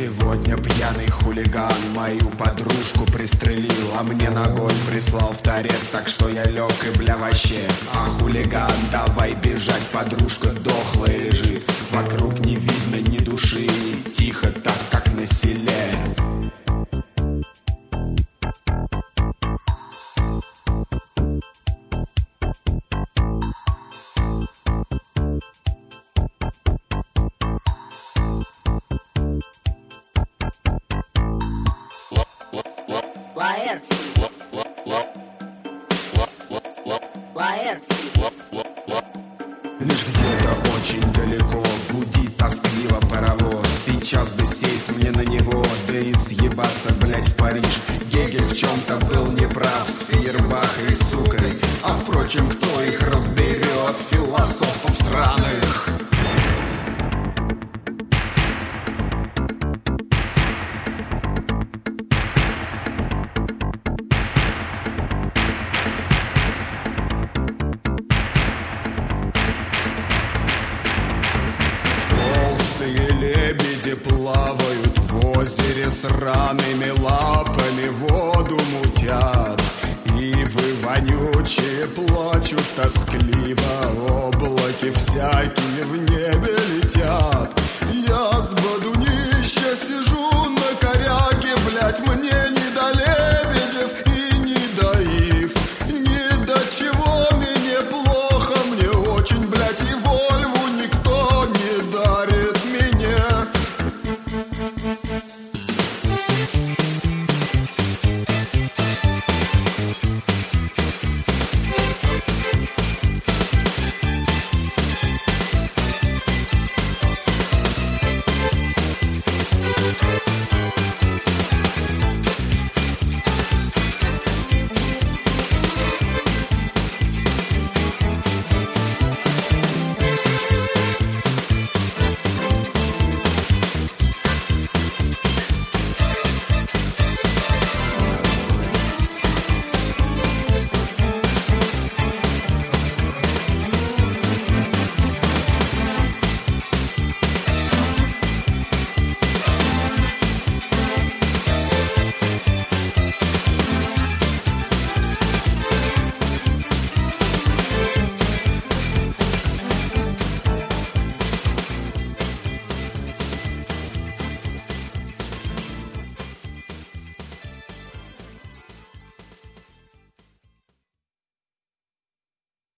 Сегодня пьяный хулиган мою подружку пристрелил, а мне ногой прислал в торец, так что я лег и бля вообще. А хулиган, давай бежать, подружка дохлая лежит, вокруг не видно ни души, тихо так, как на селе. Лишь где-то очень далеко гудит тоскливо паровоз. Сейчас бы сесть мне на него, да и съебаться, блять, в Париж. Гегель в чем-то был неправ с Фейербах и сукой, а впрочем, кто их разберет, философов сраных. Плавают в озере с ранными лапами, воду мутят. Ивы вонючие плачут тоскливо, облаки всякие в небе летят.